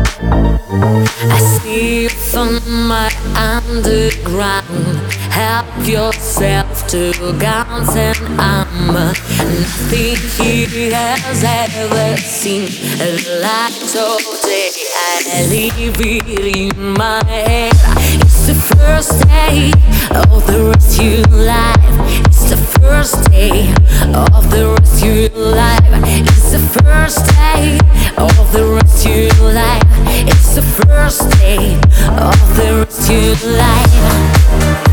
I see you from my underground. Help yourself to guns, and I'm nothing he has ever seen. Light of day, I leave it in my head. It's the first day of the rest of your life. It's the first day of the rest of your life. It's the first day of the rest of your life. It's the first day of the rest of your life.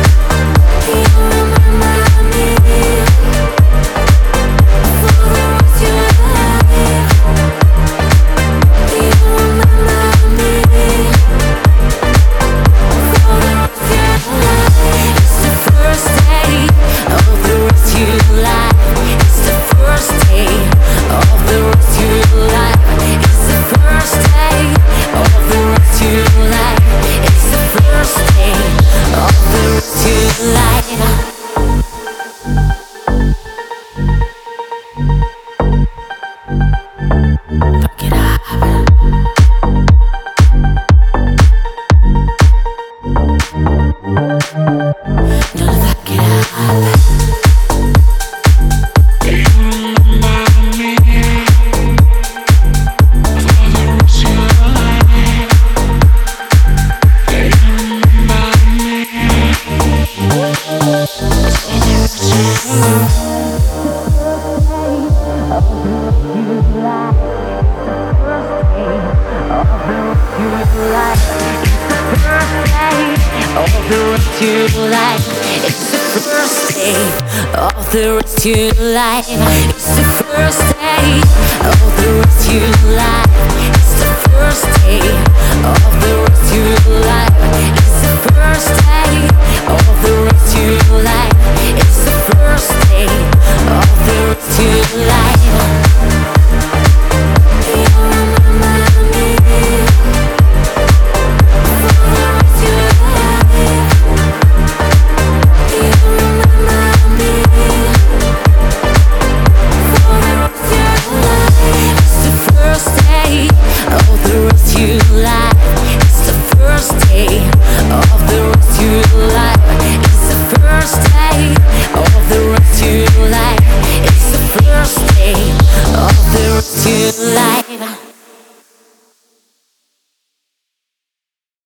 It's the first day of the rest of your life. It's the first day of the rest of your life.